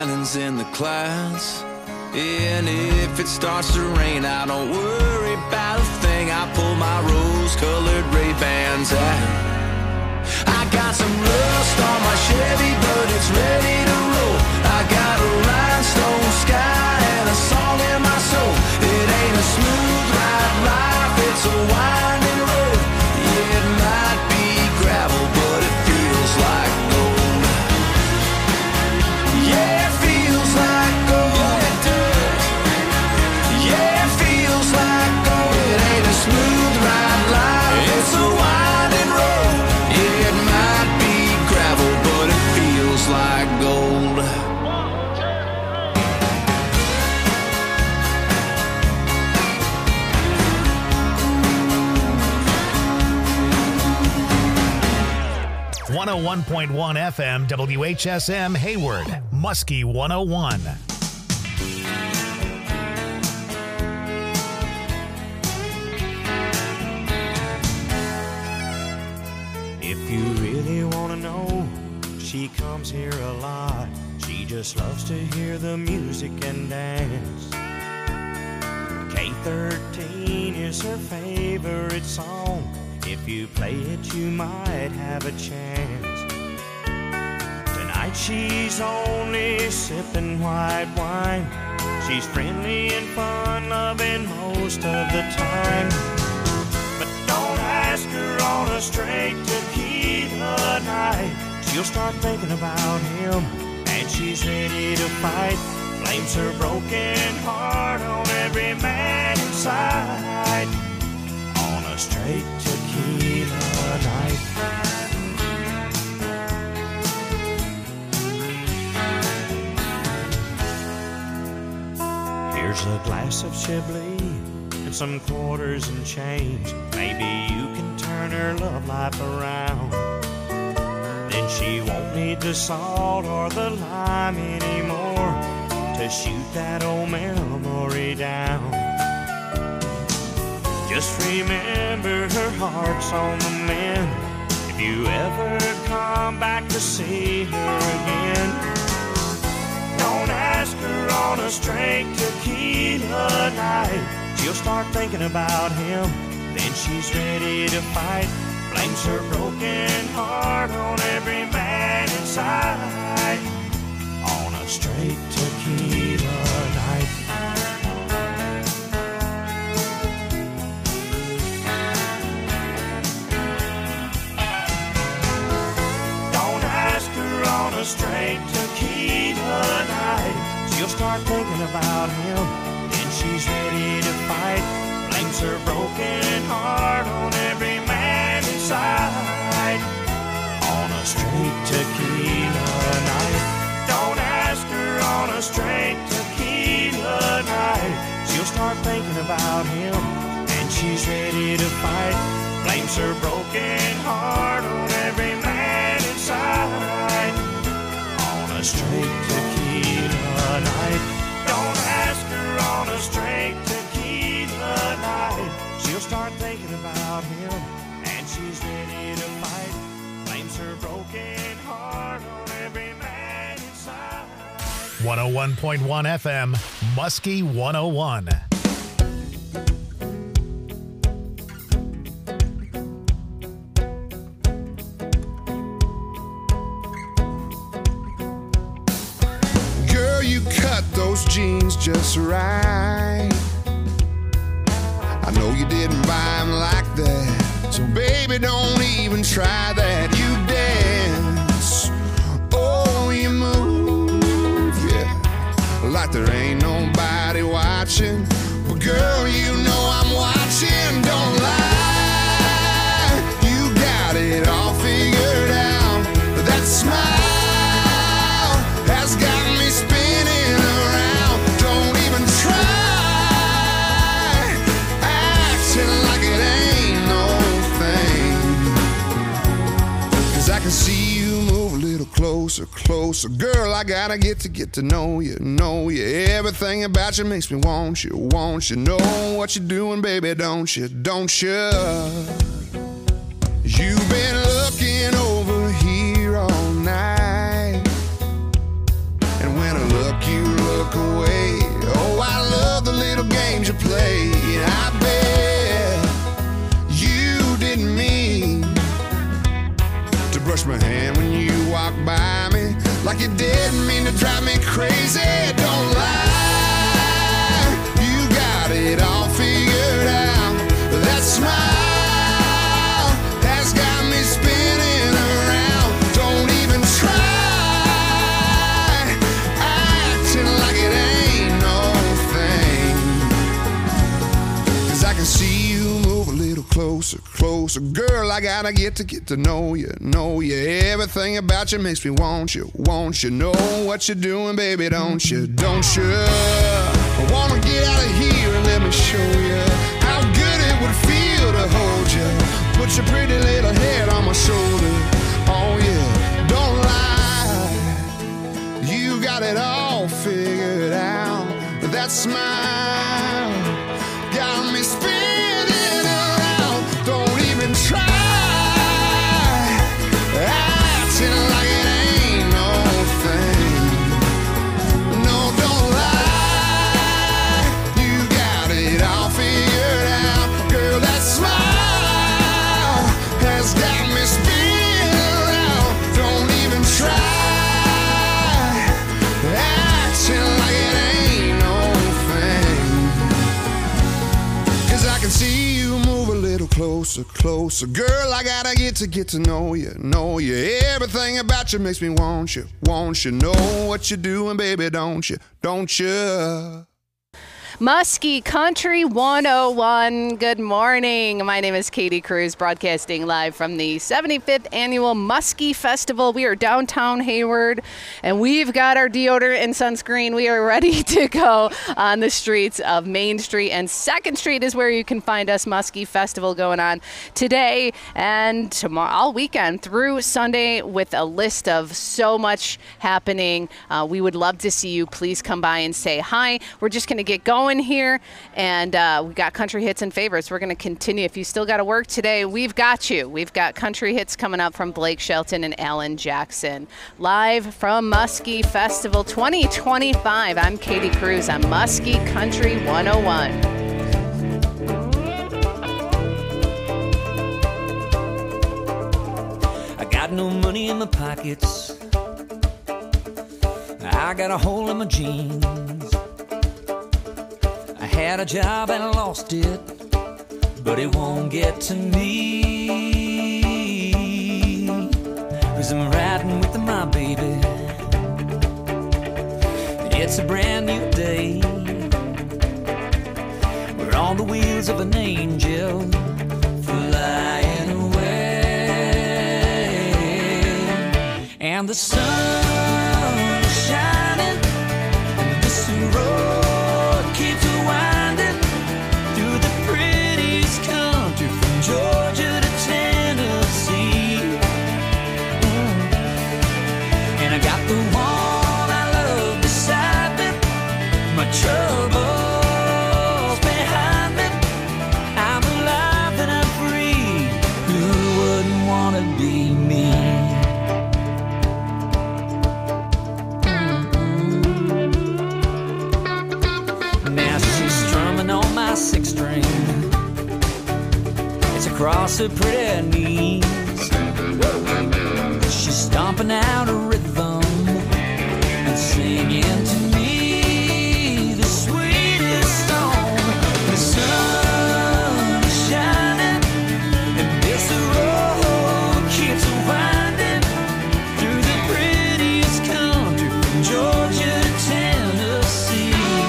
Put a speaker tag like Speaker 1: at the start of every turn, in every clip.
Speaker 1: Islands in the clouds. And if it starts to rain, I don't worry about a thing. I pull my rose-colored Ray-Bans out. I got some rust on my Chevy, but it's ready to roll. I got a rhinestone sky and a song in my soul. It ain't a smooth ride life, it's a winding road. Yeah, it might be gravel, but it feels like gold. Yeah, it feels like gold. It does. Yeah, it feels like gold. It ain't a smooth ride life, it's a winding road. Yeah, it might be gravel, but it feels like gold.
Speaker 2: .1 FM WHSM Hayward, Muskie 101.
Speaker 3: If you really want to know, she comes here a lot. She just loves to hear the music and dance. K13 is her favorite song. If you play it, you might have a chance. Tonight she's only sipping white wine. She's friendly and fun-loving most of the time. But don't ask her on a straight tequila night. She'll start thinking about him, and she's ready to fight. Blames her broken heart on every man inside. On a straight tequila night. Here's a glass of Chablis and some quarters and change. Maybe you can turn her love life around. Then she won't need the salt or the lime anymore to shoot that old memory down. Just remember her heart's on the mend. If you ever come back to see her again, don't ask her on a straight tequila night. She'll start thinking about him, then she's ready to fight. Blames her broken heart on every man inside. On a straight tequila night. A straight tequila night. She'll start thinking about him, then she's ready to fight. Blames her broken heart on every man inside. On a straight tequila night. Don't ask her on a straight tequila night. She'll start thinking about him, and she's ready to fight. Blames her broken heart on every man inside. A straight tequila night. Don't ask her on a straight tequila night. She'll start thinking about him, and she's ready to fight. Blames her broken heart on every man inside.
Speaker 2: 101.1 FM, Muskie 101.
Speaker 4: Those jeans just right. I know you didn't buy them like that, so baby, don't even try that. You dance, oh, you move, yeah, like there ain't nobody watching. But girl, you know I'm watching, don't lie. You got it all figured out. That smile has got me spinning around. Don't even try acting like it ain't no thing. 'Cause I can see you move a little closer, closer. Girl, I gotta get to know you, know you. Everything about you makes me want you, want you. Know what you're doing, baby, don't you, don't you? You've been looking over here all night, and when I look look, you look away. Oh, I love the little games you play. And I bet you didn't mean to brush my hand when you walked by me, like you didn't mean to drive me crazy. Don't lie, you got it all figured out. That smile has got me spinning around. Don't even try acting like it ain't no thing, 'cause I can see you move a little closer, closer. Girl, I gotta get to know you, know you. Everything about you makes me want you, want you. Know what you're doing, baby, don't you, don't you? I wanna get out of here and let me show you how good it would feel to hold you. Put your pretty little head on my shoulder. Oh yeah, don't lie, you got it all figured out. That smile got me spinning around. Don't even try acting like it ain't no thing. No, don't lie, you got it all figured out. Girl, that smile has got me spinning around. Don't even try acting like it ain't no thing, 'cause I can see you move a little closer, closer. Girl, I gotta get to know you, know you. Everything about you makes me want you, want you. Know what you're doing, baby, don't you, don't you?
Speaker 5: Muskie Country 101. Good morning. My name is Katie Cruz, broadcasting live from the 75th Annual Muskie Festival. We are downtown Hayward, and we've got our deodorant and sunscreen. We are ready to go on the streets of Main Street, and 2nd Street is where you can find us. Muskie Festival going on today and tomorrow, all weekend through Sunday, with a list of so much happening. We would love to see you. Please come by and say hi. We're just going to get going here, and we got country hits and favorites. We're going to continue. If you still got to work today, we've got you. We've got country hits coming up from Blake Shelton and Alan Jackson, live from Muskie Festival 2025. I'm Katie Cruz on Muskie Country 101.
Speaker 6: I got no money in my pockets, I got a hole in my jeans. I had a job and I lost it, but it won't get to me, 'cause I'm riding with my baby. It's a brand new day, we're on the wheels of an angel flying away, and the sun is shining, and this road keeps winding through the prettiest country from Georgia to Tennessee. And I got the one I love beside me, my troubles behind me. I'm alive and I'm free, who wouldn't want to be me? My 6th string, it's across her pretty knees. She's stomping out a rhythm and singing to me the sweetest song. The sun is shining, and this road keeps winding through the prettiest country from Georgia to Tennessee.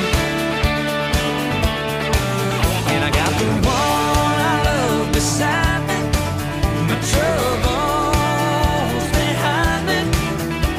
Speaker 6: The one I love beside me, my troubles behind me.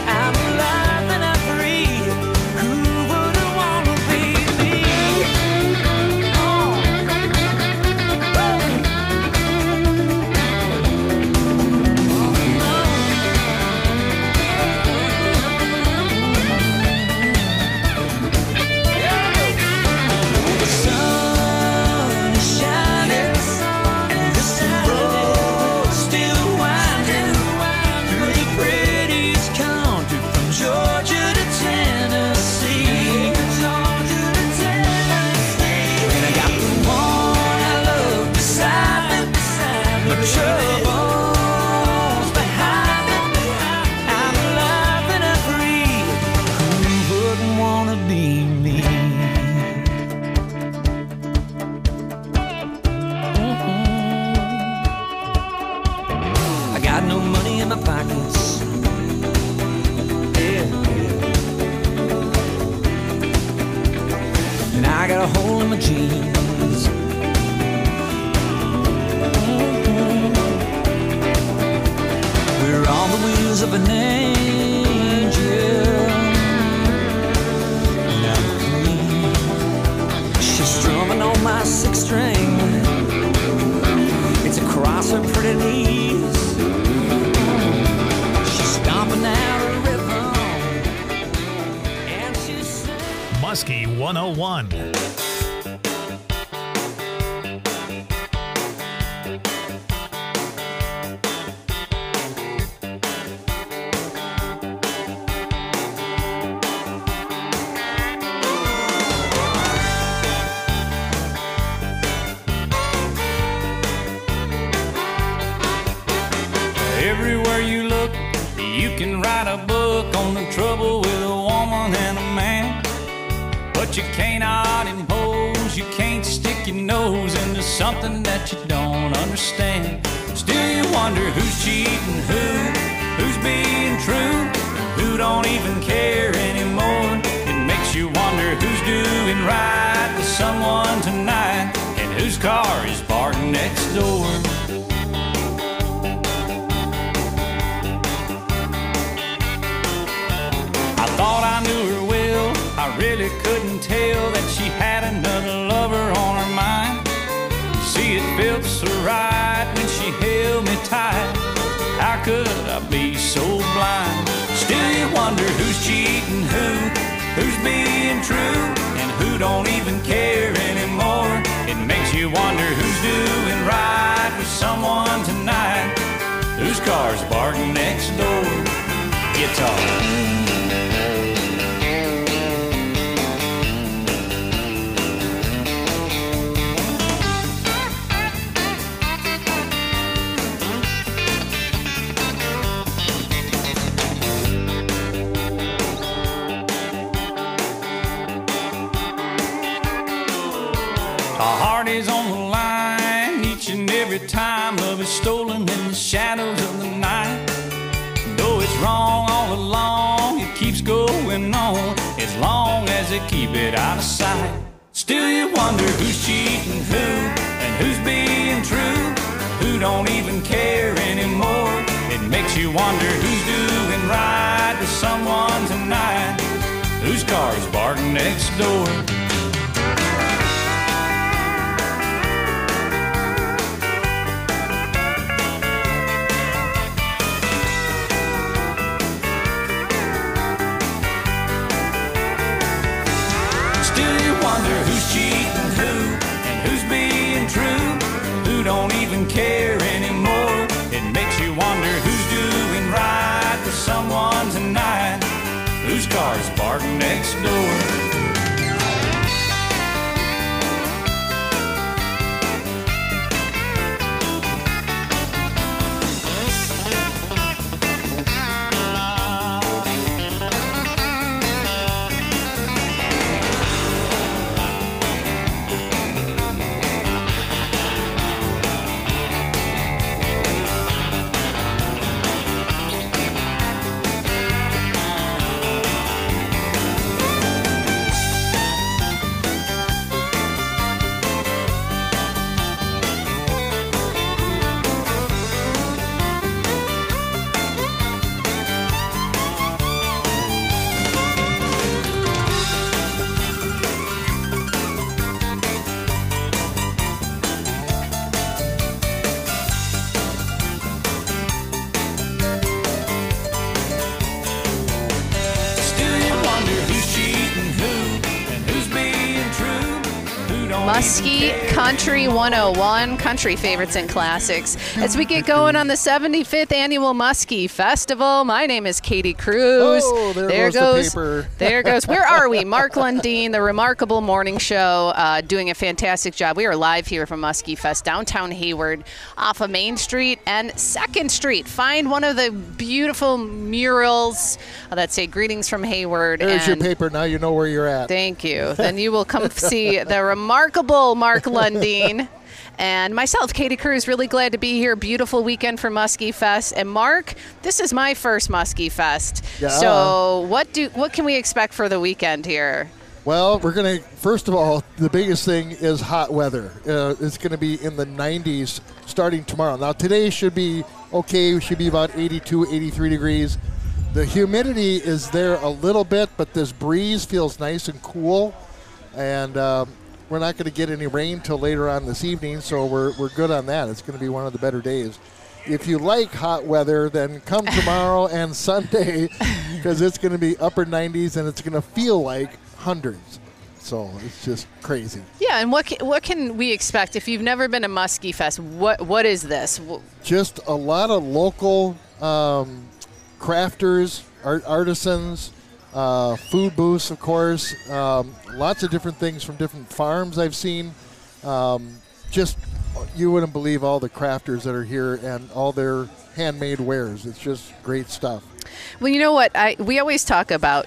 Speaker 6: a hole in my jeans. We're on the wheels of an angel. Now clean. She's strumming on my six string. It's across her pretty knees. She's stomping out a rhythm. And she's singing.
Speaker 2: Muskie 101.
Speaker 3: Everywhere you look, you can write a book on the trouble with a woman and a man. But you cannot impose, you can't stick your nose into something that you don't understand. Still you wonder who's cheating who's being true, who don't even care anymore. It makes you wonder who's doing right with someone tonight, and whose car is parked next door. I thought I knew her well, I really couldn't tell that she had another lover on her mind. See, it felt so right when she held me tight. How could I be so blind? Still you wonder who's cheating who's being true, and who don't even care anymore. It makes you wonder who's doing right with someone tonight, whose car's parked next door. Guitar. Our heart is on the line each and every time love is stolen in the shadows of the night. Though it's wrong all along, it keeps going on as long as they keep it out of sight. Still you wonder who's cheating and who's being true, who don't even care anymore. It makes you wonder who's doing right with someone tonight, whose car's parked next door. Wonder who's cheating and who's being true, who don't even care anymore. It makes you wonder who's doing right with someone tonight, whose car's parked next door.
Speaker 5: Muskie Country 101, country favorites and classics. As we get going on the 75th Annual Muskie Festival, my name is Katie Cruz.
Speaker 7: Oh, there goes the paper.
Speaker 5: There goes. Where are we? Mark Lundeen, the Remarkable Morning Show, doing a fantastic job. We are live here from Muskie Fest, downtown Hayward, off of Main Street and 2nd Street. Find one of the beautiful murals that say greetings from Hayward.
Speaker 7: There's your paper. Now you know where you're at.
Speaker 5: Thank you. Then you will come see the remarkable Mark Lundeen and myself, Katie Cruz. Really glad to be here. Beautiful weekend for Muskie Fest. And Mark, this is my first Muskie Fest.
Speaker 7: Yeah.
Speaker 5: So what can we expect for the weekend here?
Speaker 7: Well, we're going to, first of all, the biggest thing is hot weather. It's going to be in the 90s starting tomorrow. Now, today should be okay. It should be about 82, 83 degrees. The humidity is there a little bit, but this breeze feels nice and cool. And we're not going to get any rain till later on this evening, so we're good on that. It's going to be one of the better days. If you like hot weather, then come tomorrow and Sunday, because it's going to be upper 90s and it's going to feel like hundreds. So it's just crazy.
Speaker 5: Yeah, and what can we expect if you've never been to Muskie Fest? What is this?
Speaker 7: Just a lot of local crafters, artisans, food booths, of course. Lots of different things from different farms I've seen. Just you wouldn't believe all the crafters that are here and all their handmade wares. It's just great stuff.
Speaker 5: Well, you know what? We always talk about,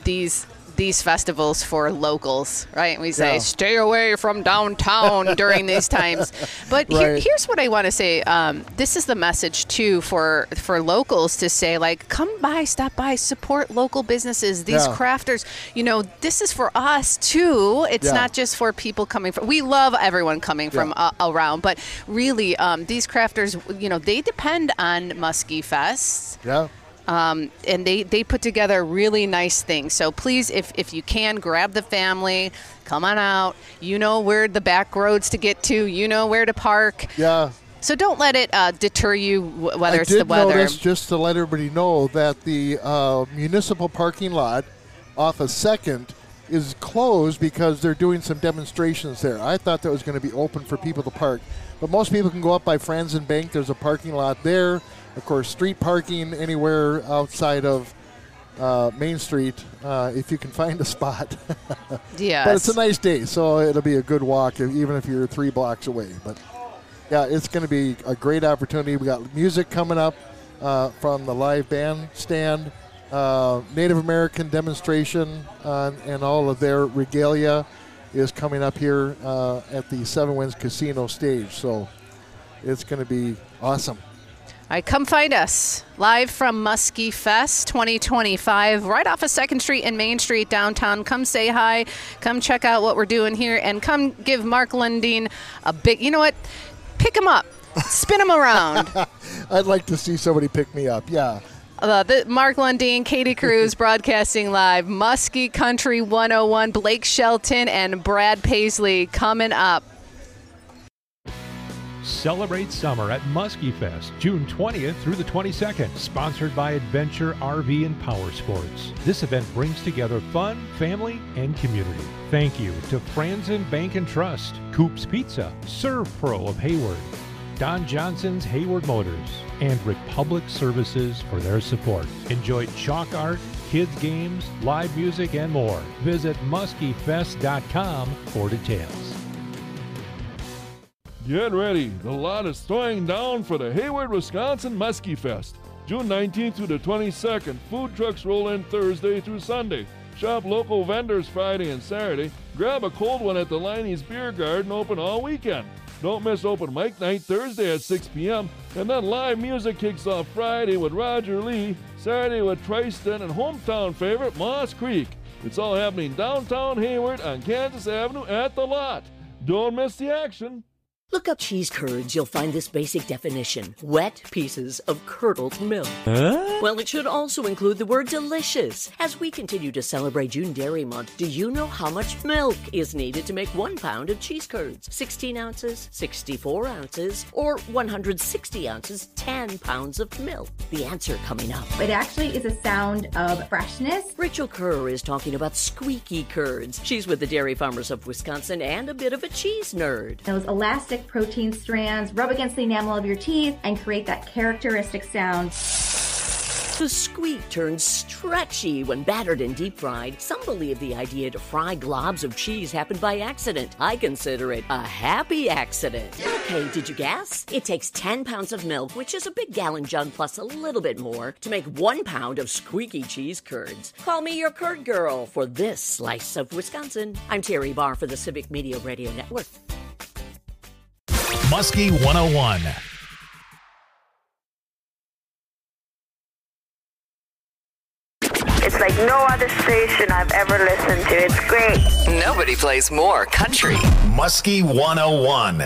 Speaker 5: these festivals for locals, right? We say, stay away from downtown during these times. But here's what I want to say. This is the message, too, for locals to say, like, come by, stop by, support local businesses, these crafters. This is for us, too. It's not just for people coming from. We love everyone coming from around. But really, these crafters, they depend on Muskie Fest.
Speaker 7: Yeah.
Speaker 5: And they put together really nice things. So please, if you can, grab the family, come on out. You know where the back roads to get to. You know where to park.
Speaker 7: Yeah.
Speaker 5: So don't let it deter you, whether it's the weather.
Speaker 7: I did notice, just to let everybody know, that the municipal parking lot off of 2nd is closed because they're doing some demonstrations there. I thought that was going to be open for people to park. But most people can go up by Franzen Bank. There's a parking lot there. Of course, street parking anywhere outside of Main Street, if you can find a spot.
Speaker 5: Yes.
Speaker 7: But it's a nice day, so it'll be a good walk, even if you're 3 blocks away. But, yeah, it's going to be a great opportunity. We got music coming up from the live band stand, Native American demonstration, and all of their regalia is coming up here at the Seven Winds Casino stage. So it's going to be awesome.
Speaker 5: All right, come find us live from Muskie Fest 2025, right off of 2nd Street and Main Street downtown. Come say hi. Come check out what we're doing here, and come give Mark Lundeen a big, pick him up. Spin him around.
Speaker 7: I'd like to see somebody pick me up, yeah.
Speaker 5: Mark Lundeen, Katie Cruz, broadcasting live. Muskie Country 101, Blake Shelton and Brad Paisley coming up.
Speaker 8: Celebrate summer at Muskie Fest, June 20th through the 22nd, sponsored by Adventure RV and Power Sports. This event brings together fun, family, and community. Thank you to Franzen Bank and Trust, Coop's Pizza, Serve Pro of Hayward, Don Johnson's Hayward Motors, and Republic Services for their support. Enjoy chalk art, kids games, live music, and more. Visit muskiefest.com for details.
Speaker 9: Get ready, the lot is throwing down for the Hayward, Wisconsin Muskie Fest. June 19th through the 22nd, food trucks roll in Thursday through Sunday. Shop local vendors Friday and Saturday. Grab a cold one at the Liney's Beer Garden, open all weekend. Don't miss open mic night Thursday at 6 p.m. And then live music kicks off Friday with Roger Lee, Saturday with Tristan, and hometown favorite Moss Creek. It's all happening downtown Hayward on Kansas Avenue at the lot. Don't miss the action.
Speaker 10: Look up cheese curds, you'll find this basic definition. Wet pieces of curdled milk. Well, it should also include the word delicious. As we continue to celebrate June Dairy Month, do you know how much milk is needed to make 1 pound of cheese curds? 16 ounces, 64 ounces, or 160 ounces, 10 pounds of milk? The answer coming up.
Speaker 11: It actually is a sound of freshness.
Speaker 10: Rachel Kerr is talking about squeaky curds. She's with the Dairy Farmers of Wisconsin and a bit of a cheese nerd.
Speaker 11: Those elastic protein strands rub against the enamel of your teeth and create that characteristic sound.
Speaker 10: The squeak turns stretchy when battered and deep fried. Some believe the idea to fry globs of cheese happened by accident. I consider it a happy accident. Okay, did you guess? It takes 10 pounds of milk, which is a big gallon jug plus a little bit more, to make 1 pound of squeaky cheese curds. Call me your curd girl for this slice of Wisconsin. I'm Terry Barr for the Civic Media Radio Network.
Speaker 2: Muskie 101.
Speaker 12: It's It's like no other station I've ever listened to. It's great.
Speaker 13: Nobody plays more country.
Speaker 2: Muskie 101.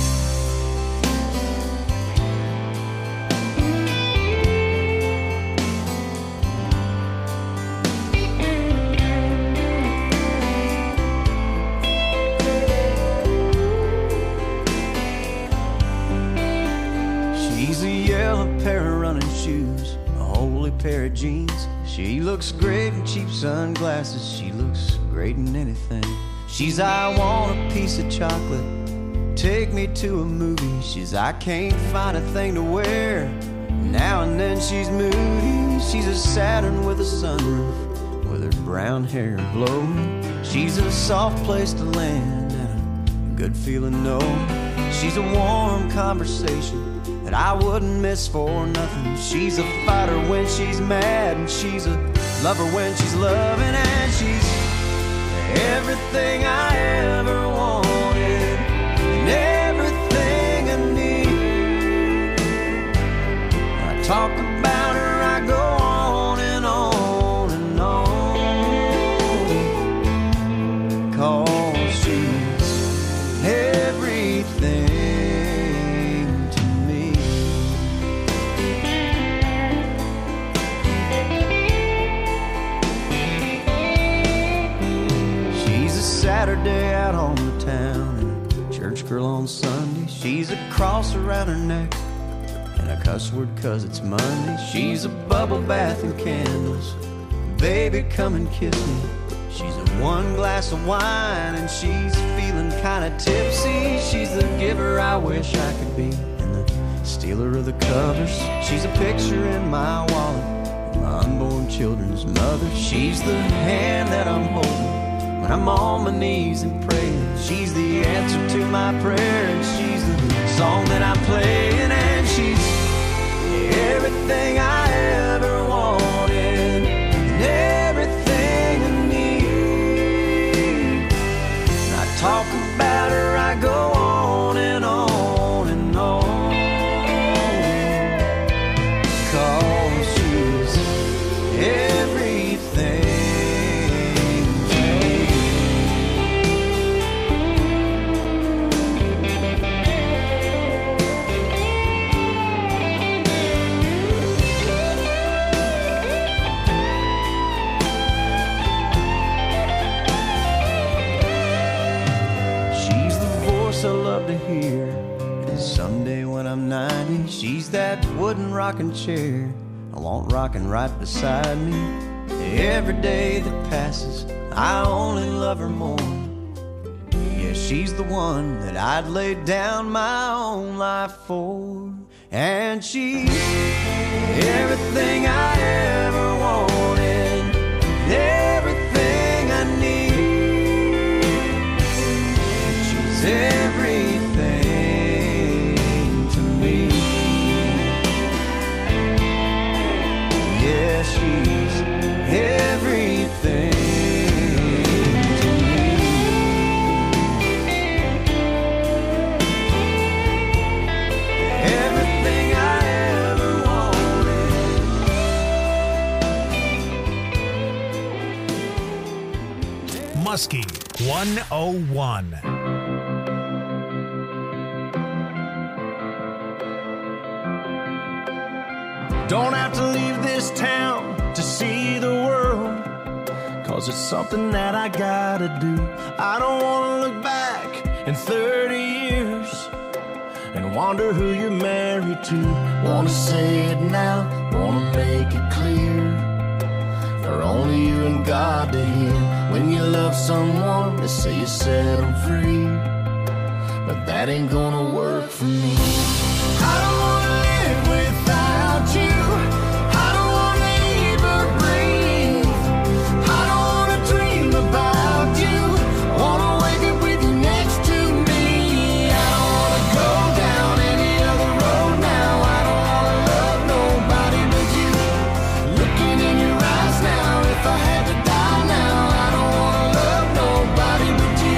Speaker 14: She's a yellow pair of running shoes, a holy pair of jeans. She looks great in cheap sunglasses. She looks great in anything. She's I want a piece of chocolate, take me to a movie. She's I can't find a thing to wear. Now and then she's moody. She's a Saturn with a sunroof, with her brown hair blowing. She's a soft place to land and a good feeling no. She's a warm conversation that I wouldn't miss for nothing. She's a fighter when she's mad, and she's a lover when she's loving, and she's everything I ever wanted and everything I need. I talk about her, I go on and on and on, 'cause she's everything. Saturday out on the town and a church girl on Sunday. She's a cross around her neck and a cuss word 'cause it's Monday. She's a bubble bath and candles. Baby, come and kiss me. She's a one glass of wine and she's feeling kinda tipsy. She's the giver I wish I could be and the stealer of the covers. She's a picture in my wallet, my unborn children's mother. She's the hand that I'm holding when I'm on my knees and praying. She's the answer to my prayer, and she's the song that I'm playing, and she's everything I ever wanted and everything I need. And I talk about her, I go on and on and on, 'cause she's everything. I love to hear, and someday when I'm 90, she's that wooden rocking chair I want rocking right beside me. Every day that passes, I only love her more. Yeah, she's the one that I'd lay down my own life for, and she's everything I ever wanted, everything I need. She's everything to me. Yeah, she's everything to me. Everything I ever wanted.
Speaker 2: Muskie 101.
Speaker 3: Don't have to leave this town to see the world, 'cause it's something that I gotta do. I don't wanna look back in 30 years and wonder who you're married to. Wanna say it now, wanna make it clear, for only you and God to hear. When you love someone, they say you set them free, but that ain't gonna work for me. I don't wanna live without you. I don't wanna even breathe. I don't wanna dream about you. I wanna wake up with you next to me. I don't wanna go down any other road now. I don't wanna love nobody but you. Looking in your eyes now, if I had to die now, I don't wanna love nobody but you.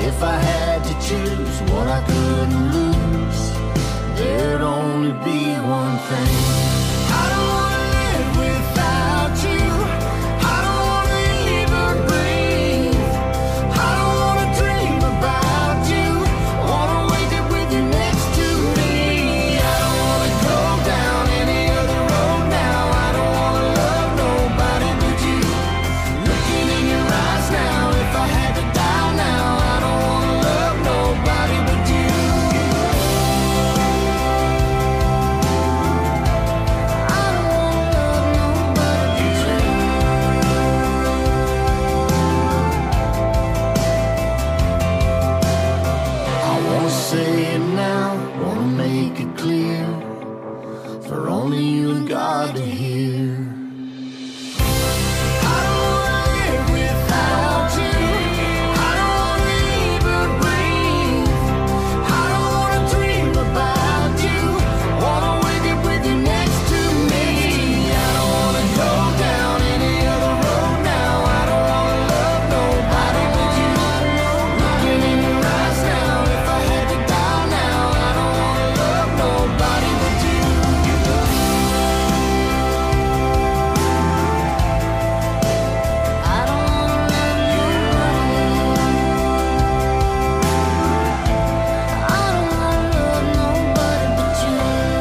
Speaker 15: If I had to choose what I couldn't lose, there'd only be one thing. I don't wanna live without you. I don't wanna even breathe. I don't wanna dream about you. Wanna wake up with you next to me. I don't wanna go down any other road now. I don't wanna love nobody but you. Looking in your eyes now, if I had to die now, I don't wanna love nobody but you. Say it now, wanna make it clear for only you and God to hear. I don't wanna live without you. I don't wanna even breathe. I don't wanna dream about you. Wanna wake up with you next to me. I don't wanna go down any other road now. I don't wanna love nobody but you. Looking in your eyes now, if I had to die now, I don't wanna love nobody but you. I don't wanna love nobody. I don't wanna love nobody but you.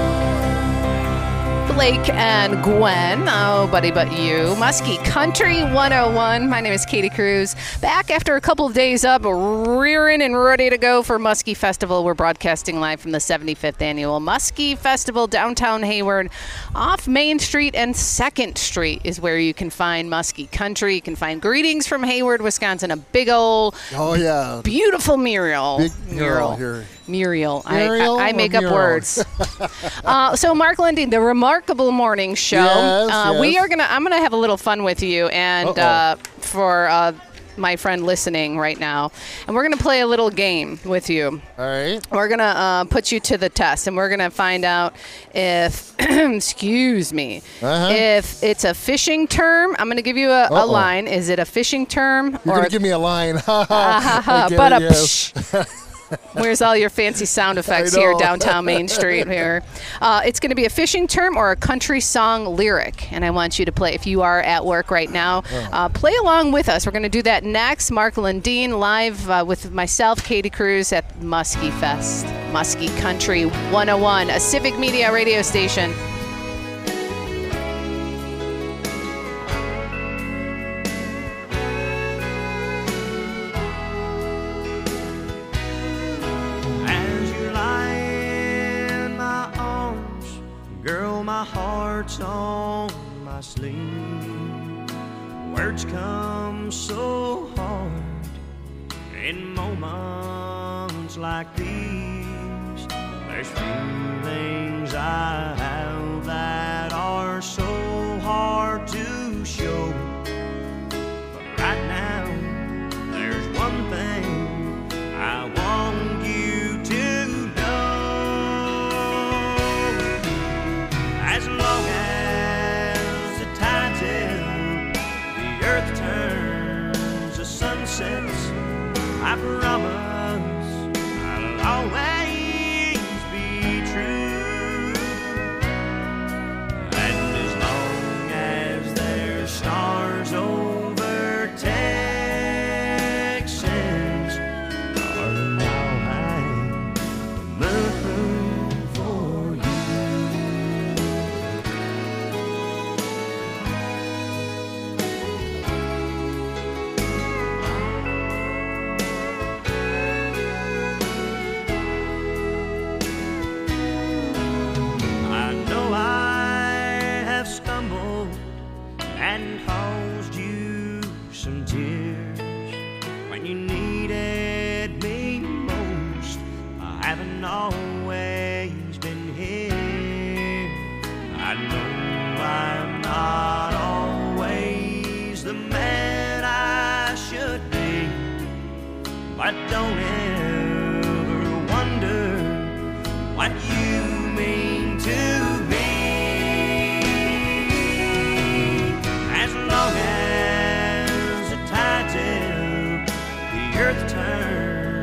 Speaker 5: Blake and Gwen, Nobody But You. Muskie Country 101. My name is Katie Cruz. Back after a couple of days up, rearing and ready to go for Muskie Festival. We're broadcasting live from the 75th Annual Muskie Festival, downtown Hayward. Off Main Street and 2nd Street is where you can find Muskie Country. You can find Greetings from Hayward, Wisconsin, a big old, beautiful mural.
Speaker 7: Big mural here.
Speaker 5: Muriel.
Speaker 7: Muriel
Speaker 5: I
Speaker 7: or
Speaker 5: make up
Speaker 7: mural?
Speaker 5: words. So Mark Lindy, the Remarkable Morning Show.
Speaker 7: Yes,
Speaker 5: I'm gonna have a little fun with you and for my friend listening right now, and we're gonna play a little game with you.
Speaker 7: All right.
Speaker 5: We're gonna put you to the test, and we're gonna find out if, excuse me, if it's a fishing term. I'm gonna give you a line. Is it a fishing term?
Speaker 7: You're gonna give me a line.
Speaker 5: Where's all your fancy sound effects here downtown Main Street here? It's going to be a fishing term or a country song lyric, and I want you to play. If you are at work right now, play along with us. We're going to do that next. Mark Lundeen live with myself, Katie Cruz, at Muskie Fest. Muskie Country 101, a Civic Media radio station.
Speaker 3: My heart's on my sleeve. Words come so hard in moments like these. There's feelings I have that are so hard to show. But right now, there's one thing I want you to know. As long as the tide's in, the earth turns, the sun sets, I promise I'll always be true. And as long as there's stars over Texas, darling, I'll hang the moon for you. And caused you some tears when you needed me most. I haven't always been here. I know I'm not always the man I should be, but don't ever wonder what you mean to me. As long as the tide's in, the earth turns,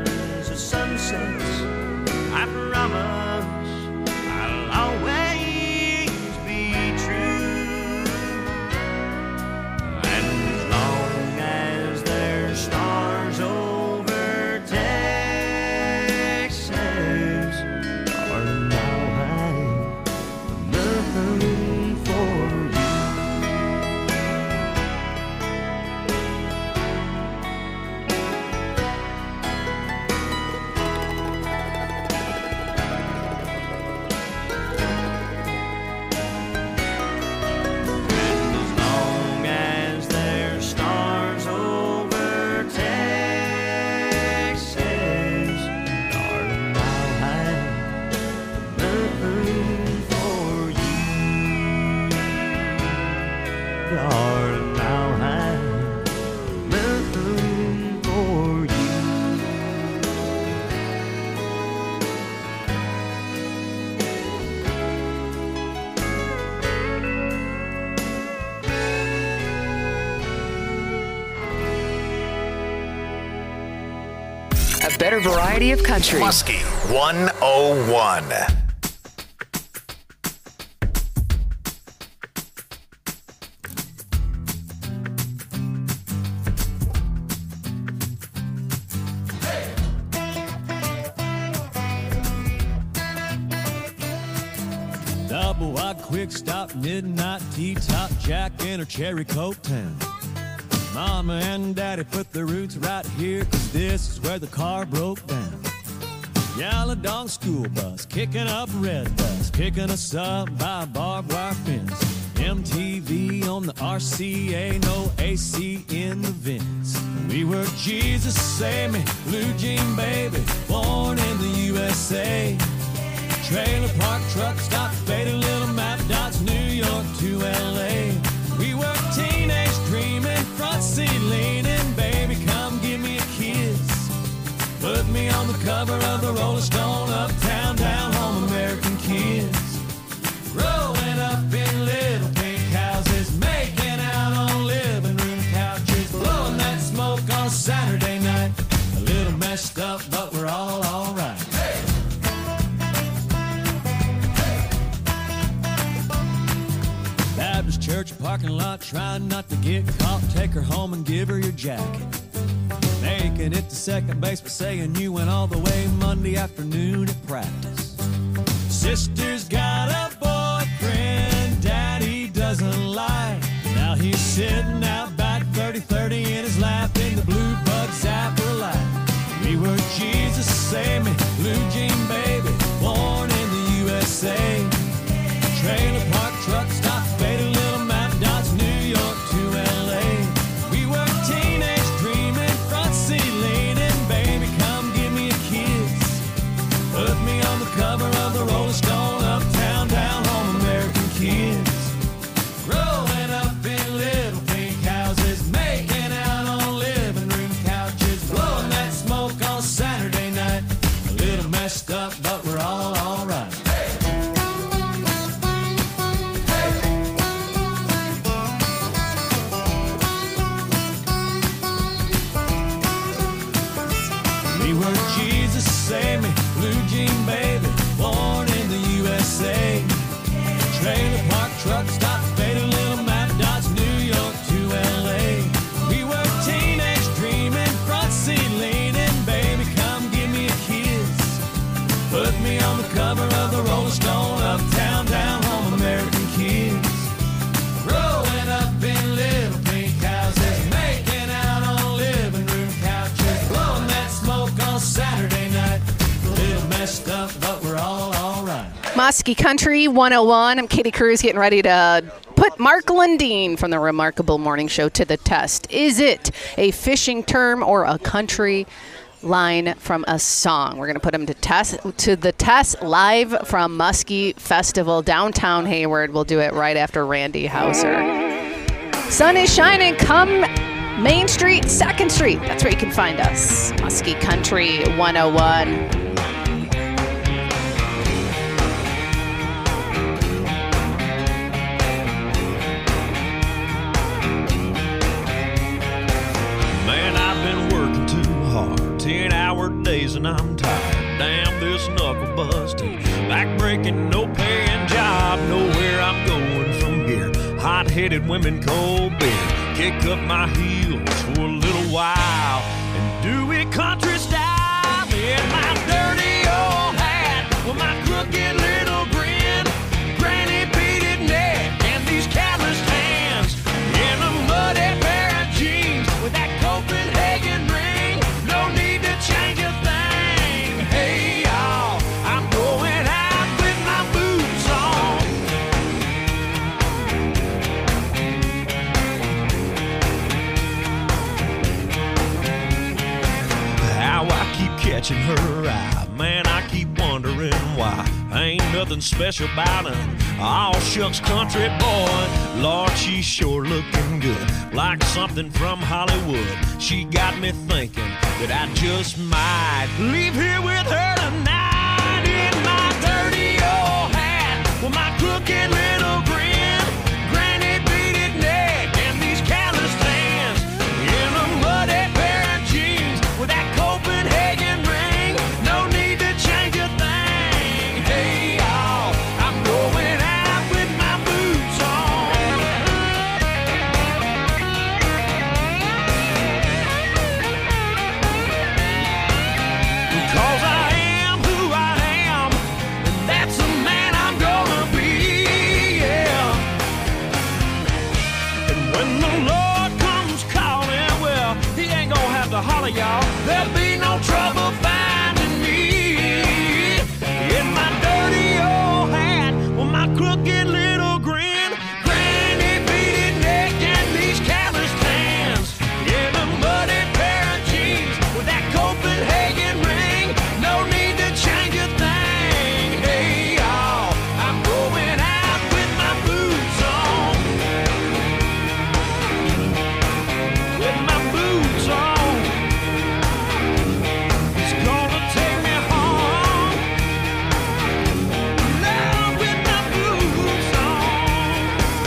Speaker 3: promise I'll always be true. And as long as there's stars over Texas, darling, I'll hang the moon for you.
Speaker 13: A better variety of country.
Speaker 2: Muskie 101.
Speaker 16: Double wide quick stop, midnight T-top, Jack in her cherry coke town. Mama and Daddy put their roots right here, 'cause this is where the car broke down. Yellow dog school bus, kicking up red dust, picking us up by a barbed wire fence. MTV on the RCA, no AC in the vents. We were Jesus Save Me, Blue Jean Baby, born in the USA. Trailer park truck stop, faded little map dots, New York to LA. We were teenage dreaming, front seat leaning, baby, come give me a kiss. Put me on the cover of the Rolling Stone, uptown, down home, American kids. Growing up in little pink houses, making out on living room couches, blowing that smoke on Saturday night. A little messed up, but we're all right. Baptist church parking lot, trying not to get caught. Take her home and give her your jacket. Making it to second base, but saying you went all the way Monday afternoon at practice. Sister's got a boyfriend Daddy doesn't like. Now he's sitting out back 30-30 in his lap in the blue bug zapper light. We were Jesus Save Me, Blue Jean Baby, born in the USA. Trailer park truck stop, faded little map dots, New York to LA. We were teenage dreaming, front seat leaning, baby, come give me a kiss. Put me on the cover of the Rolling Stone, uptown, down home, American kids. Growing up in little pink houses, making out on living room couches, blowing that smoke on Saturday night. A little messed up, but we're all right. We were Jesus Save Me, Blue Jean Baby, born in the USA. Trailer park truck stop, faded little map dots, New York to LA. We were teenage dreaming, front seat leaning, baby, come give me a kiss. Put me on the cover of the Rolling Stone, uptown, down home, American kids. Growing up in little pink houses, making out on living room couches, blowing that smoke on Saturday night. A little messed up, but we're all right.
Speaker 5: Muskie Country 101. I'm Katie Cruz, getting ready to put Mark Lundeen from the Remarkable Morning Show to the test. Is it a fishing term or a country line from a song? We're going to put him to the test live from Muskie Festival, downtown Hayward. We'll do it right after Randy Hauser. Sun is shining. Come Main Street, 2nd Street. That's where you can find us. Muskie Country 101.
Speaker 16: Man, I've been working too hard, 10-hour days, and I'm tired. damn this knuckle busting, back-breaking, no-paying job. Nowhere I'm going from here. Hot-headed women, cold beer. Kick up my heels for a little while and do it country style. In my dirty old hat with my crooked little grin, granny beaded neck and these calloused hands, in a muddy pair of jeans with that Copenhagen ring. No need to change a thing. Hey y'all, I'm going out with my boots on. How I keep catching her eye, man, I keep wondering why. Ain't nothing special about her, all shucks country boy. Lord, she's sure looking good, like something from Hollywood. She got me thinking that I just might leave here with her tonight. In my dirty old hat with my crooked little grin, granny beaded neck and these calloused hands, in a muddy pair of jeans with that Copenhagen ring. No need to change a thing. Hey y'all, I'm going out with my boots on. Because I am who I am, and that's the man I'm gonna be, yeah. And when the Lord comes calling, well, he ain't gonna have to holler, y'all. There'll be no trouble finding me. In my dirty old hat with my crooked little grin, granny beaded neck and these calloused hands, in a muddy pair of jeans with that Copenhagen ring. No need to change a thing. Hey y'all, I'm going out with my boots on. With my boots on. It's gonna take me home. Now with my boots on.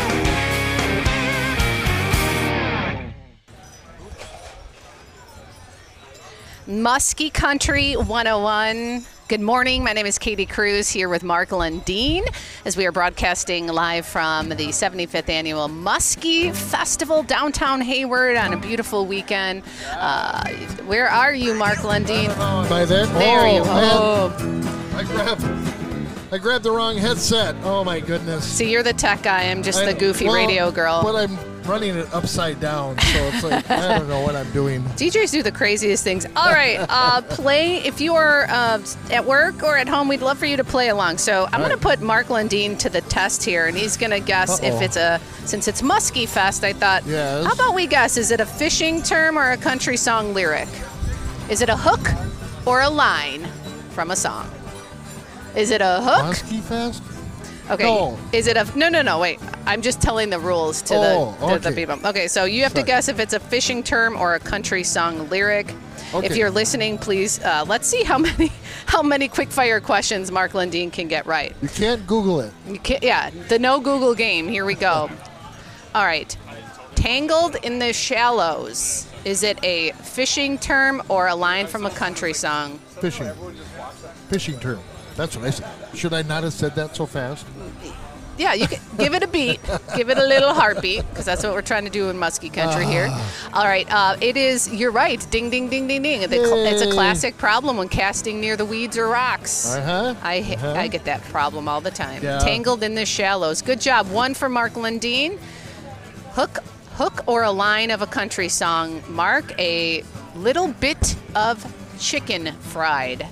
Speaker 5: Muskie Country 101. Good morning. My name is Katie Cruz here with Mark Lundeen as we are broadcasting live from the 75th Annual Muskie Festival downtown Hayward on a beautiful weekend. Where are you, Mark Lundeen?
Speaker 7: By there?
Speaker 5: There you
Speaker 7: man.
Speaker 5: go.
Speaker 7: I grabbed the wrong headset. Oh my goodness.
Speaker 5: See, you're the tech guy. I'm just the goofy radio girl.
Speaker 7: But I'm running it upside down, so it's like I don't know what I'm doing.
Speaker 5: DJs do the craziest things. All right, play. If you are at work or at home, we'd love for you to play along. So I'm going to put Mark Lundeen to the test here, and he's going to guess if it's since it's Muskie Fest, I thought, how about we guess, is it a fishing term or a country song lyric? Is it a hook or a line from a song? Is it a hook?
Speaker 7: Muskie Fest?
Speaker 5: Okay.
Speaker 7: No.
Speaker 5: Is it a no, wait. I'm just telling the rules to the people. Okay, so you have to guess if it's a fishing term or a country song lyric.
Speaker 7: Okay.
Speaker 5: If you're listening, please let's see how many quick fire questions Mark Lundeen can get right.
Speaker 7: You can't Google it.
Speaker 5: You can't, yeah, the no Google game. Here we go. All right. Tangled in the Shallows. Is it a fishing term or a line from a country song?
Speaker 7: Fishing term. That's what I said. Should I not have said that so fast?
Speaker 5: Yeah, you can give it a beat. Give it a little heartbeat, because that's what we're trying to do in Muskie Country here. All right, it is, you're right. Ding, ding, ding, ding, ding. It's a classic problem when casting near the weeds or rocks. I get that problem all the time.
Speaker 7: Yeah.
Speaker 5: Tangled in the Shallows. Good job. One for Mark Lundeen. Hook or a line of a country song. Mark, a little bit of chicken fried.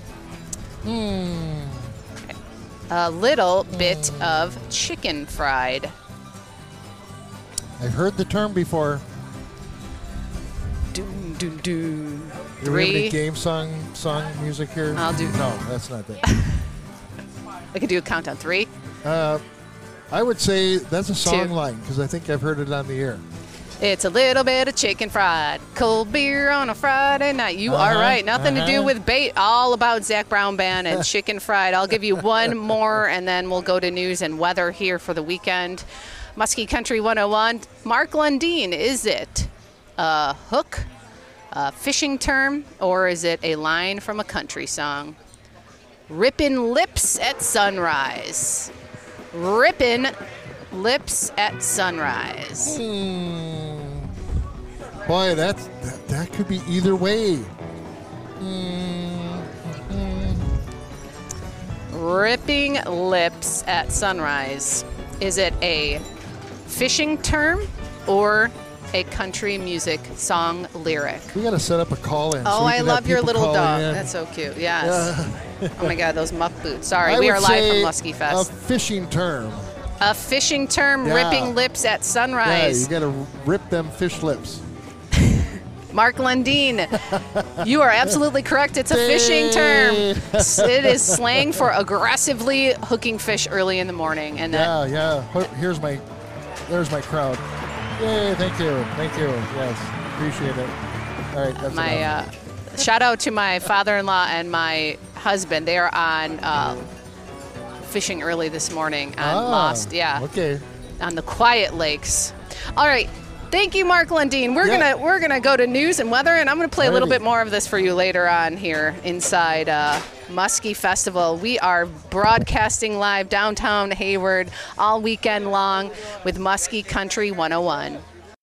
Speaker 5: A little bit of chicken fried.
Speaker 7: I've heard the term before.
Speaker 5: Doom, doom, doom.
Speaker 7: Do we have any game song music here?
Speaker 5: I'll do.
Speaker 7: No, that's not that.
Speaker 5: I could do a count on 3.
Speaker 7: I would say that's a song line, because I think I've heard it on the air.
Speaker 5: It's a little bit of chicken fried, cold beer on a Friday night. You are right. Nothing to do with bait. All about Zach Brown Band and chicken fried. I'll give you one more, and then we'll go to news and weather here for the weekend. Muskie Country 101. Mark Lundeen, is it a hook, a fishing term, or is it a line from a country song? Rippin' Lips at Sunrise. Rippin' Lips at Sunrise.
Speaker 7: Boy, that could be either way.
Speaker 5: Ripping Lips at Sunrise. Is it a fishing term or a country music song lyric?
Speaker 7: We got to set up a call-in.
Speaker 5: Oh,
Speaker 7: so
Speaker 5: I love your little dog.
Speaker 7: In.
Speaker 5: That's so cute. Yes. Oh my God, those muff boots. Sorry,
Speaker 7: I
Speaker 5: we
Speaker 7: would
Speaker 5: are live
Speaker 7: say
Speaker 5: from Muskie Fest.
Speaker 7: A fishing term.
Speaker 5: A fishing term,
Speaker 7: Yeah.
Speaker 5: ripping lips at sunrise.
Speaker 7: Yeah, you got to rip them fish lips.
Speaker 5: Mark Lundeen, you are absolutely correct. It's a fishing term. It is slang for aggressively hooking fish early in the morning. And
Speaker 7: Yeah. There's my crowd. Yay! Thank you. Yes, appreciate it. All right, that's
Speaker 5: my shout out to my father-in-law and my husband. They are on fishing early this morning on Lost. Yeah.
Speaker 7: Okay.
Speaker 5: On the quiet lakes. All right. Thank you, Mark Lundeen. We're gonna go to news and weather, and I'm gonna play a little bit more of this for you later on here inside Muskie Festival. We are broadcasting live downtown Hayward all weekend long with Muskie Country 101.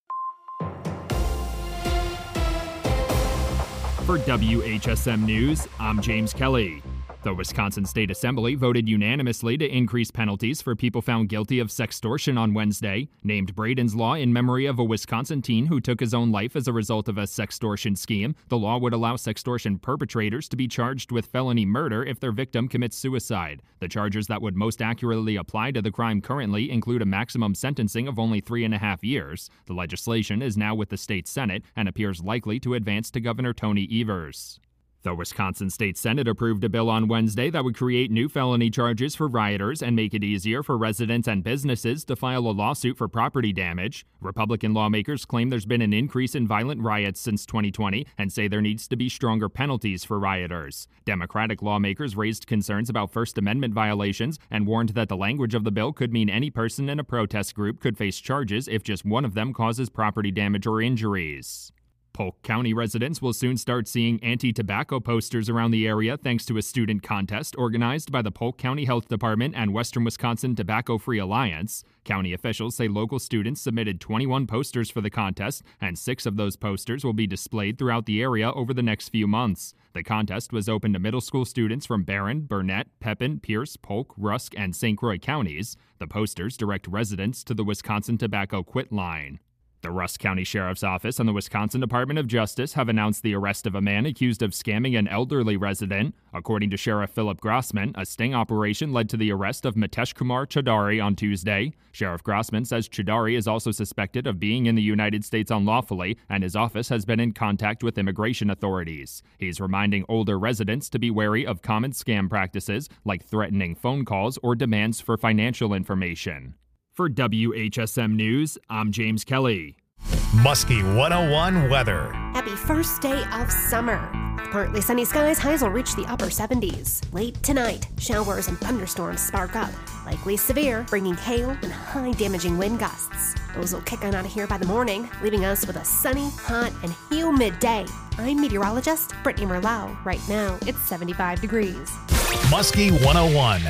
Speaker 17: For WHSM News, I'm James Kelly. The Wisconsin State Assembly voted unanimously to increase penalties for people found guilty of sextortion on Wednesday, named Braden's Law in memory of a Wisconsin teen who took his own life as a result of a sextortion scheme. The law would allow sextortion perpetrators to be charged with felony murder if their victim commits suicide. The charges that would most accurately apply to the crime currently include a maximum sentencing of only 3.5 years. The legislation is now with the state Senate and appears likely to advance to Governor Tony Evers. The Wisconsin State Senate approved a bill on Wednesday that would create new felony charges for rioters and make it easier for residents and businesses to file a lawsuit for property damage. Republican lawmakers claim there's been an increase in violent riots since 2020 and say there needs to be stronger penalties for rioters. Democratic lawmakers raised concerns about First Amendment violations and warned that the language of the bill could mean any person in a protest group could face charges if just one of them causes property damage or injuries. Polk County residents will soon start seeing anti-tobacco posters around the area thanks to a student contest organized by the Polk County Health Department and Western Wisconsin Tobacco-Free Alliance. County officials say local students submitted 21 posters for the contest, and 6 of those posters will be displayed throughout the area over the next few months. The contest was open to middle school students from Barron, Burnett, Pepin, Pierce, Polk, Rusk, and St. Croix counties. The posters direct residents to the Wisconsin Tobacco Quit line. The Rusk County Sheriff's Office and the Wisconsin Department of Justice have announced the arrest of a man accused of scamming an elderly resident. According to Sheriff Philip Grossman, a sting operation led to the arrest of Mitesh Kumar Chaudhary on Tuesday. Sheriff Grossman says Chaudhary is also suspected of being in the United States unlawfully, and his office has been in contact with immigration authorities. He's reminding older residents to be wary of common scam practices like threatening phone calls or demands for financial information. For WHSM News, I'm James Kelly.
Speaker 2: Muskie 101 weather.
Speaker 18: Happy first day of summer. With partly sunny skies, highs will reach the upper 70s. Late tonight, showers and thunderstorms spark up, likely severe, bringing hail and high damaging wind gusts. Those will kick on out of here by the morning, leaving us with a sunny, hot, and humid day. I'm meteorologist Brittany Merlau. Right now, it's 75 degrees.
Speaker 2: Muskie 101.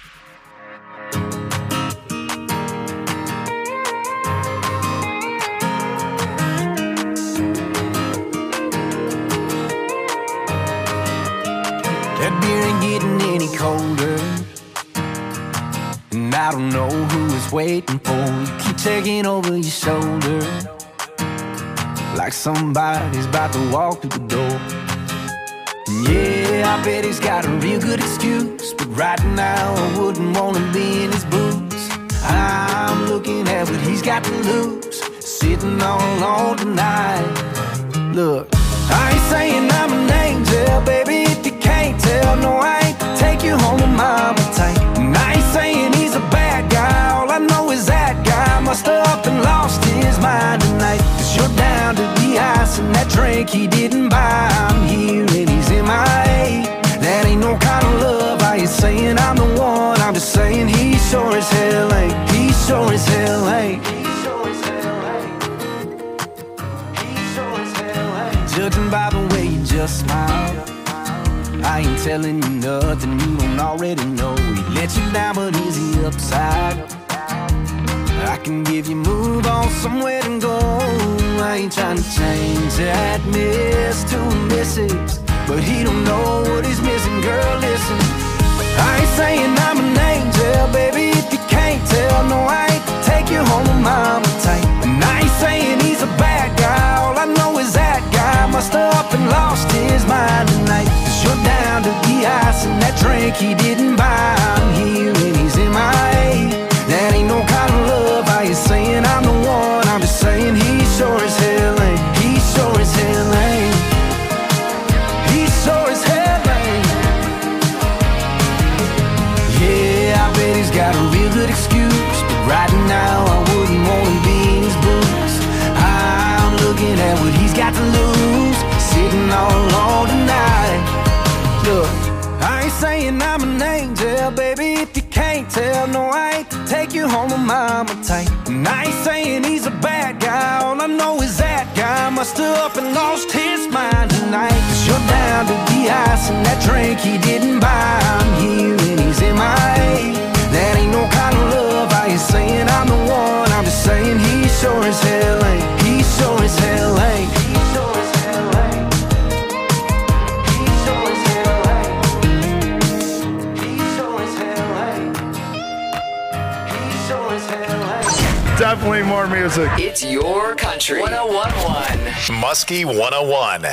Speaker 14: That beer ain't getting any colder, and I don't know who is waiting for you. Keep checking over your shoulder, like somebody's about to walk through the door. And yeah, I bet he's got a real good excuse, but right now I wouldn't want to be in his boots. I'm looking at what he's got to lose, sitting all alone tonight. Look, I ain't saying I'm an angel, baby, if you can't tell. No, I ain't take you home to mama tight. And I ain't saying he's a bad guy, all I know is that guy must have up and lost his mind tonight. Cause you're down to the ice and that drink he didn't buy. I'm here and he's MIA. That ain't no kind of love, I ain't saying I'm the one, I'm just saying he sure as hell ain't. He sure as hell ain't. Judging by the way you just smiled, I ain't telling you nothing you don't already know. He let you down, but is he upside up? I can give you move on somewhere to go. I ain't trying to change that miss to a missus, but he don't know what he's missing. Girl, listen, I ain't saying I'm an angel, baby, if you can't tell. No, I ain't to take you home with mama tight. And I ain't saying he's a bad guy, all I know is that guy must have up and lost his mind tonight. Cause you're down to the ice and that drink he didn't buy. I'm here and he's in my A. That ain't no kind of love. I ain't saying I'm the one, I'm just saying he sure as hell ain't. He sure as hell ain't. He sure as hell ain't. Yeah, I bet he's got a real good excuse, but right now I wouldn't want to be in his boots. I'm looking at what he's got to lose, sitting all alone tonight. Look, I ain't saying I'm an angel, baby, if you can't tell. No, I ain't to take you home with mama tight. And I ain't saying he's a bad guy, all I know is that guy must have up and lost his mind tonight. Cause you're down to the ice and that drink he didn't buy. I'm here and he's in my A. That ain't no kind of love. I ain't saying I'm the one, I'm just saying he sure as hell ain't. He sure as hell ain't. He sure as hell ain't. He sure as hell ain't. He sure as hell ain't. He sure as hell ain't.
Speaker 2: Definitely more music.
Speaker 13: It's your country. 101.1
Speaker 2: Muskie 101.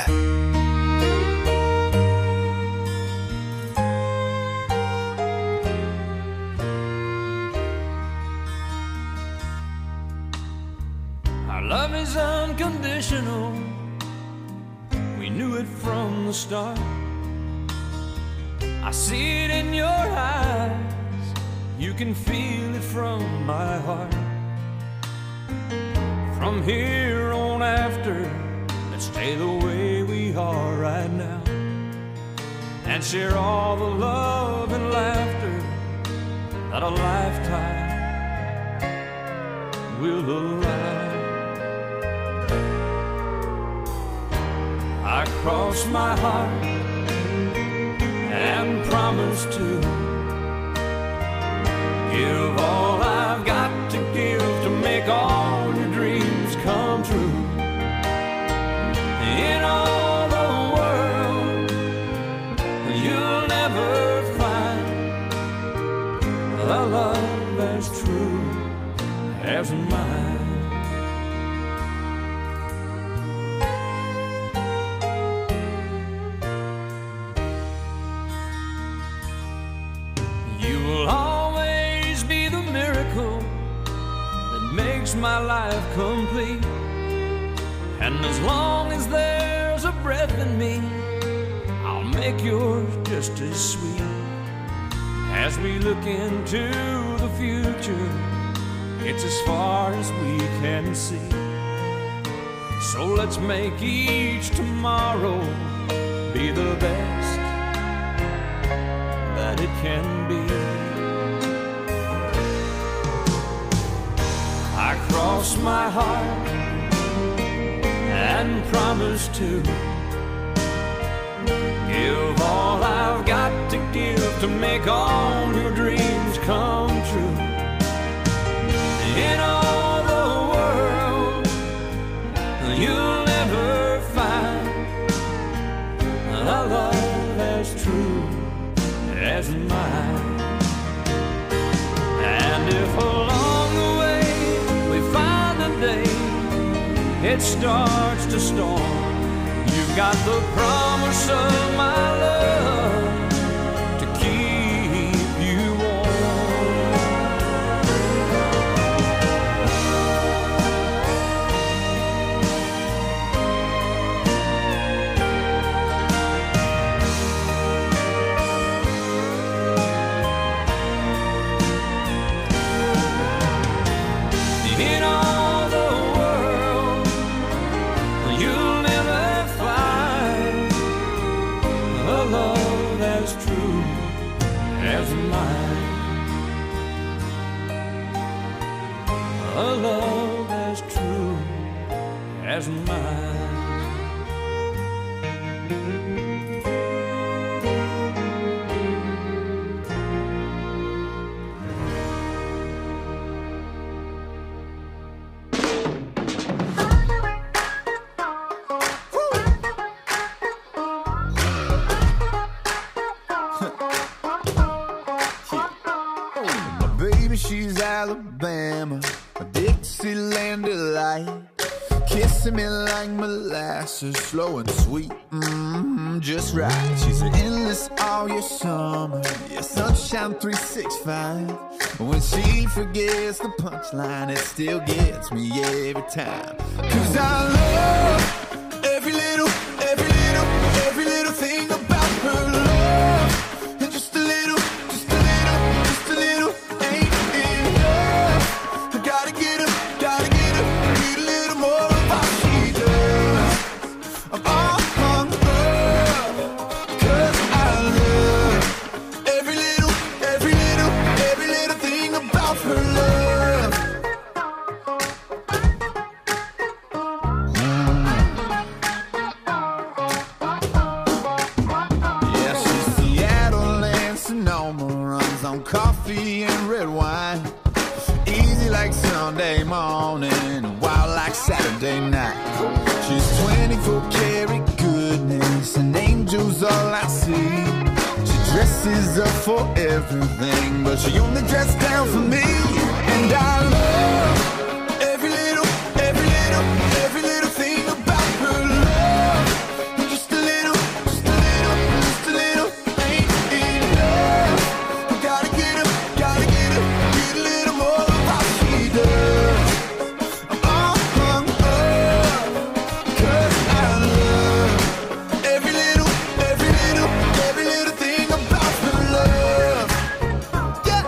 Speaker 16: Our love is unconditional. We knew it from the start. I see it in your eyes. You can feel it from my heart. From here on after, let's stay the way we are right now, and share all the love and laughter that a lifetime will allow. I cross my heart and promise to give all I've got to give to make all your dreams come true. In all the world, you'll never find a love as true as mine. You will always be the miracle that makes my life complete. And as long as there's a breath in me, I'll make yours just as sweet. As we look into the future, it's as far as we can see. So let's make each tomorrow be the best that it can be. I cross my heart and promise to give all I've got to give to make all your dreams come true. In all the world, you'll never find a love as true as mine. And if along the way we find a day it starts to storm, you've got the promise of my love to keep you warm. In all the world, you'll never find a love as true as mine. A love as true as mine.
Speaker 4: she's Alabama, a Dixieland delight. Kissing me like molasses, slow and sweet, just right. She's an endless all year summer, yeah, sunshine 365. When she forgets the punchline, it still gets me every time. 'Cause I love every little thing about her love. And just a little ain't enough. I gotta get her, need a little more of what she does. I'm all hung up, 'cause I love every little thing about her love. Yeah, she's Seattle and Sonoma, runs on coffee and red wine. Easy like Sunday morning, wild like Saturday night. She's 24 karat goodness, and angels all I see. She dresses up for everything, but she only dressed down for me. And I love every little thing about her love. Just a little ain't enough. I gotta get her, need a little more of what she does. I'm all hung up, 'cause I love every little thing about her love. Yeah.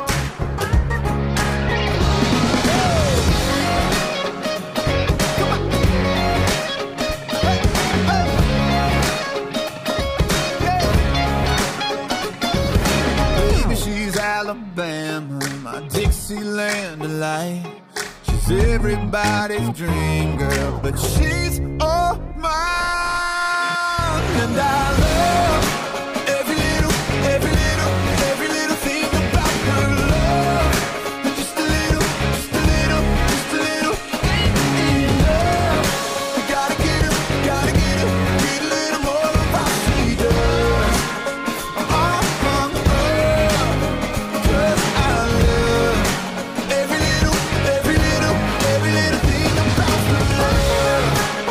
Speaker 4: Baby, she's Alabama, my Dixieland delight. She's everybody's dream girl, but she's all mine. And I love every little thing about her love. And just a little ain't enough. I gotta get her, need a little more of what she does. I'm all hung up, 'cause I love every little thing about her love.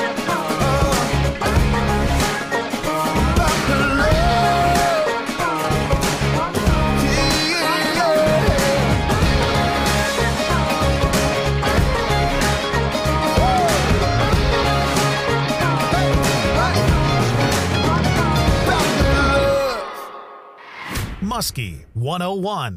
Speaker 4: About her love.
Speaker 2: Muskie 101.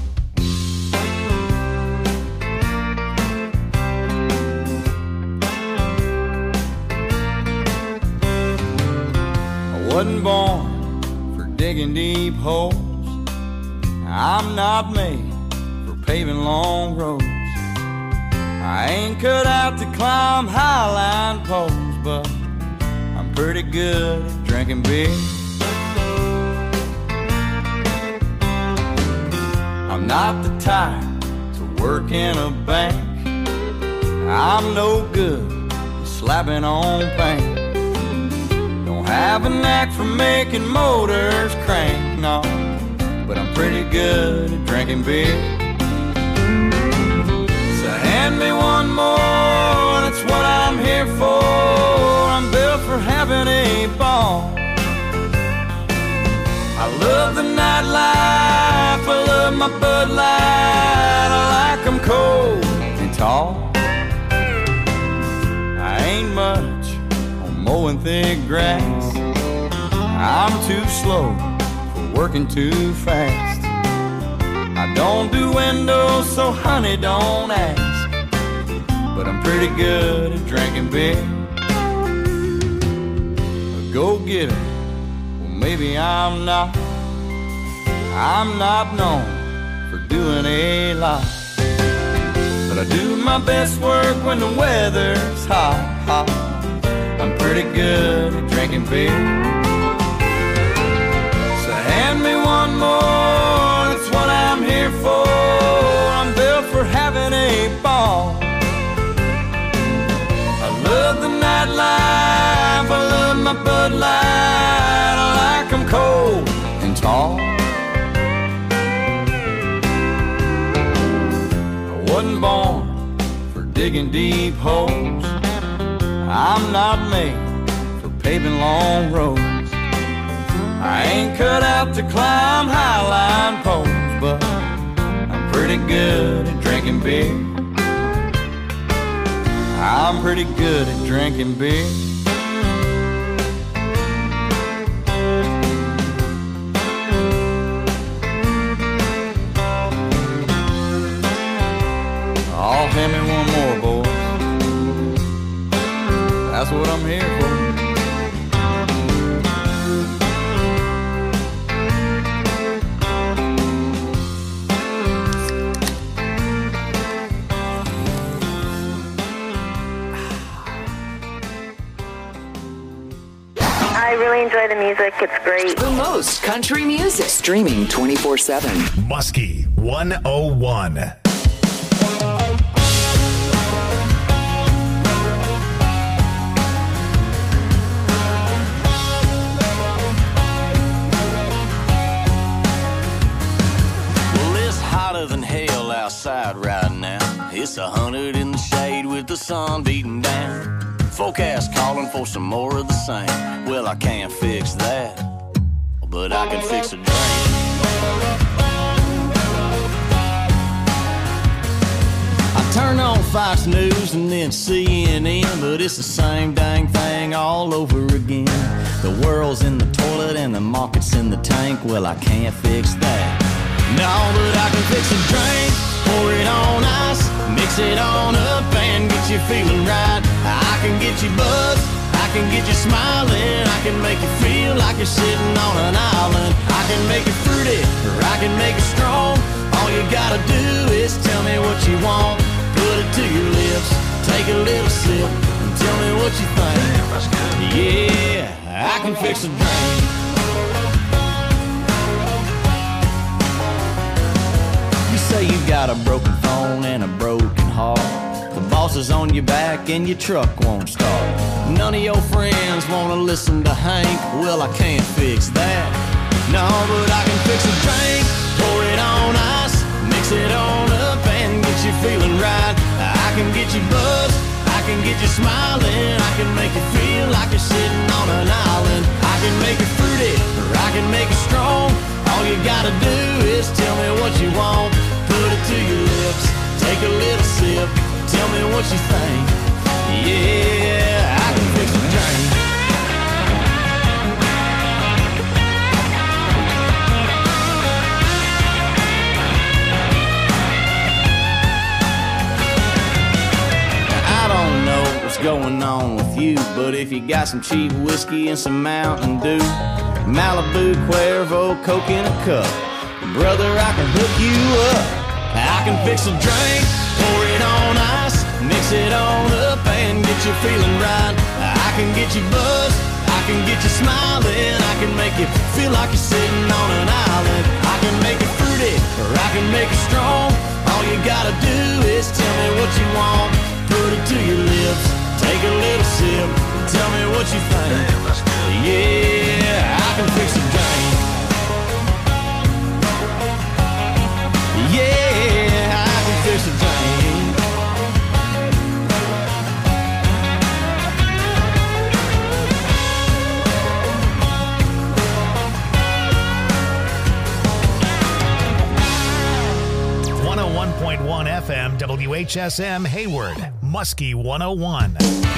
Speaker 14: I wasn't born for digging deep holes. I'm not made for paving long roads. I ain't cut out to climb highline poles, but I'm pretty good at drinking beer. I'm not the type to work in a bank. I'm no good at slapping on paint. Don't have a knack for making motors crank, no, but I'm pretty good at drinking beer. So hand me one more, that's what I'm here for. I'm built for having a ball. I love the nightlife, I love my Bud Light. I like 'em cold and tall. I ain't much on mowing thick grass. I'm too slow for working too fast. I don't do windows, so honey, don't ask. But I'm pretty good at drinking beer. Go get it. Maybe I'm not known for doing a lot, but I do my best work when the weather's hot. I'm pretty good at drinking beer. So hand me one more, that's what I'm here for. I'm built for having a ball. I love the nightlife, I love my Bud Light. I like 'em cold and tall. digging deep holes. I'm not made for paving long roads. I ain't cut out to climb highline poles, but I'm pretty good at drinking beer. I'm pretty good at drinking beer. Oh, hand me one more, boys. That's what I'm here for.
Speaker 12: I really enjoy the music. It's great.
Speaker 13: The most country music. Streaming 24/7.
Speaker 2: Muskie 101.
Speaker 19: Than hell outside right now. It's 100 in the shade with the sun beating down. Forecast calling for some more of the same. Well, I can't fix that, but I can fix a drink. I turn on Fox News and then CNN, but it's the same dang thing all over again. The world's in the toilet and the market's in the tank. Well, I can't fix that. No, but I can fix a drink, pour it on ice, mix it on up and get you feeling right. I can get you buzzed, I can get you smiling, I can make you feel like you're sitting on an island. I can make it fruity, or I can make it strong. All you gotta do is tell me what you want. Put it to your lips, take a little sip, and tell me what you think. Yeah, I can fix a drink. Say you got a broken phone and a broken heart. The boss is on your back and your truck won't start. None of your friends wanna listen to Hank. Well, I can't fix that. No, but I can fix a drink, pour it on ice, mix it on up and get you feeling right. I can get you buzzed, I can get you smiling, I can make you feel like you're sitting on an island. I can make it fruity, or I can make it strong. All you gotta do is tell me what you want. Put it to your lips, take a little sip, tell me what you think. Yeah, I can fix a drink. Now, I don't know what's going on with you, but if you got some cheap whiskey and some Mountain Dew, Malibu, Cuervo, Coke in a cup, brother, I can hook you up. I can fix a drink, pour it on ice, mix it on up and get you feeling right. I can get you buzzed, I can get you smiling, I can make you feel like you're sitting on an island. I can make it fruity, or I can make it strong. All you gotta do is tell me what you want. Put it to your lips, take a little sip, tell me what you think. Yeah, I can fix a drink. Yeah, I can fix a drink.
Speaker 2: FM WHSM Hayward, Muskie 101.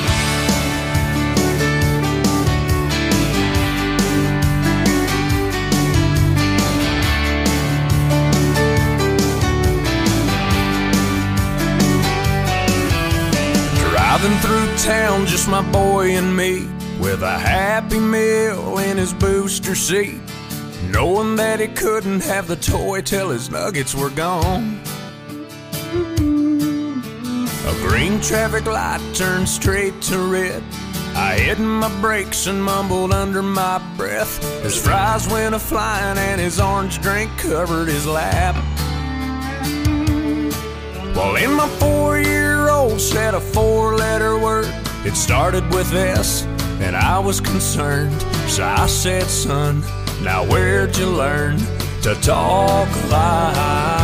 Speaker 1: Driving through town, just my boy and me, with a Happy Meal in his booster seat, knowing that he couldn't have the toy till his nuggets were gone. A green traffic light turned straight to red. I hit my brakes and mumbled under my breath as fries went a-flying and his orange drink covered his lap. Well, in my 4-year-old said a 4-letter word. It started with S, and I was concerned. So I said, son, now where'd you learn to talk like